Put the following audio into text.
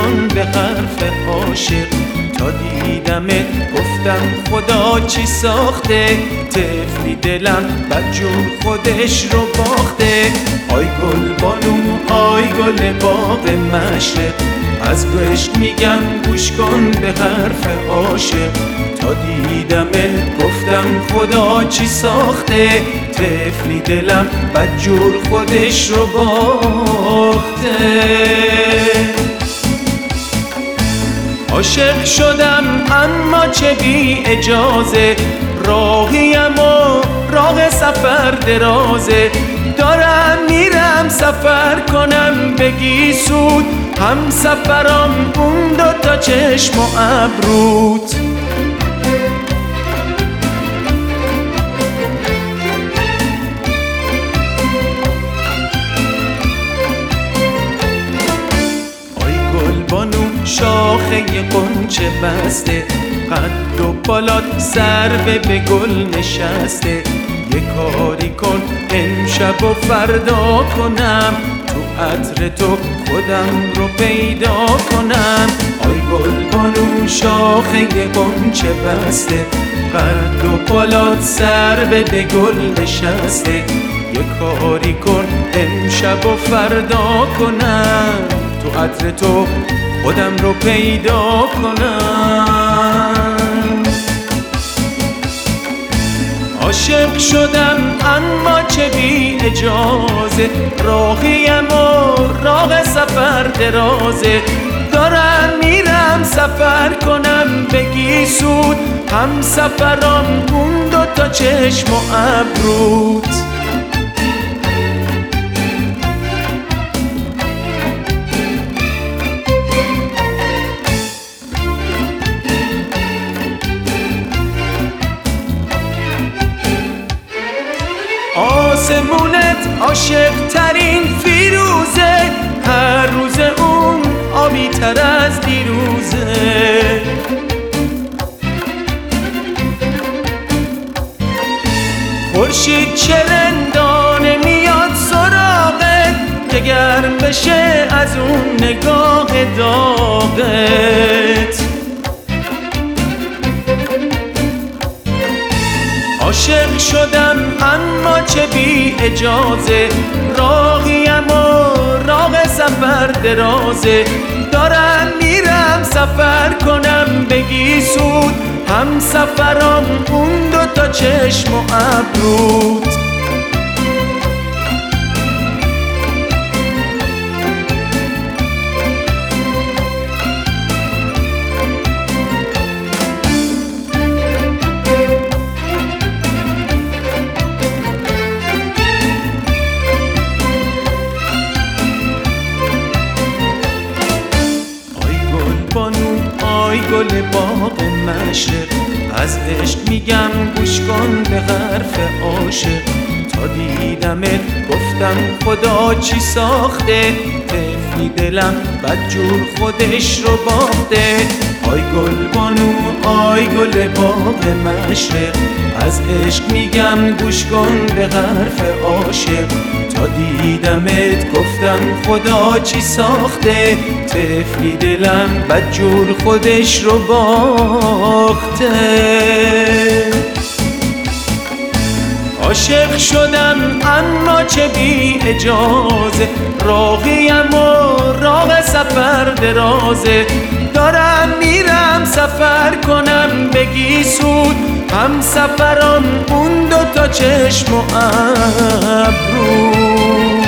کن به حرف عاشق. تا دیدمت گفتم خدا چی ساخته، طفلی دلم بدجور خودش رو باخته. آی گل بانو آی گل باغ مشرق، از عشق میگم گوش کن به حرف عاشق. تا دیدمت گفتم خدا چی ساخته، طفلی دلم بدجور خودش رو باخته. عاشق شدم اما چه بی اجازه، راهیم و راه سفر درازه. دارم میرم سفر کنم بگی سود، هم سفرم اون دوتا چشم و ابروت. شاخه قنچه بسته، قد و بالات سربه به گل نشسته. یه کاری کن امشب و فردا کنم، تو عطر تو خودم رو پیدا کنم. آی گل بانو شاخه قنچه بسته، قد و بالات سربه به گل نشسته. یه کاری کن امشب و فردا کنم، تو عطر تو خودم رو پیدا کنم. عاشق شدم اما چه بی اجازه، راهیم و راه سفر درازه. دارم میرم سفر کنم بگی سود، هم سفرم اون دوتا چشم و ابروت. آسمونت عاشق ترین فیروزه، هر روز اون آبی تر از دیروزه. خورشید چرندانه میاد سراغت، که گرم بشه از اون نگاه داغت. عاشق شدم اما چه بی اجازه، راهیم و راه سفر درازه. دارم میرم سفر کنم بگی سود، هم سفرم اون دوتا چشم و ابروت. آی گل باغ مشرق، از عشق میگم گوش کن به حرف عاشق. تا دیدمت گفتم خدا چی ساخته، طفلی دلم بدجور خودش رو باخته. آی گل بانو آی گل باغ مشرق، از عشق میگم گوش کن به حرف عاشق. تا دیدمت گفتم خدا چی ساخته، طفلی دلم بدجور خودش رو باخته. عاشق شدم اما چه بی اجازه، راهیم و راه سفر درازه. دارم میرم سفر کنم بگی سود، هم سفرم اون دوتا چشم و ابرو.